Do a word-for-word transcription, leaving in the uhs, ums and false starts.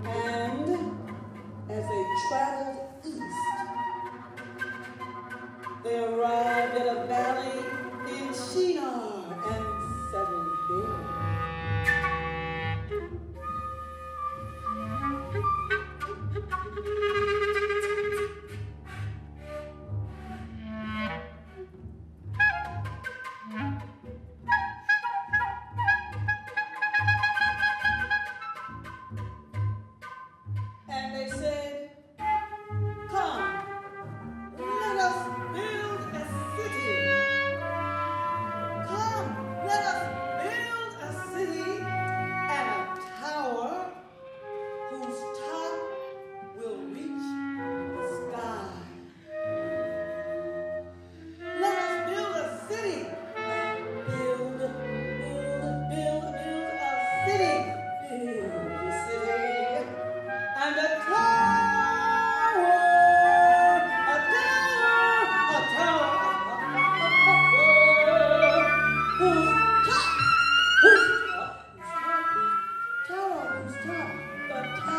And as they traveled east, they arrived at a valley in Shinar and settled there. And they said, "Come, let us build a city. Come, let us build a city and a tower whose top will reach the sky. Let us build a city. Build, build, build, build a city. Build a city. And a tower, a tower, a tower, whose top, whose top, whose top, whose tower, whose top, the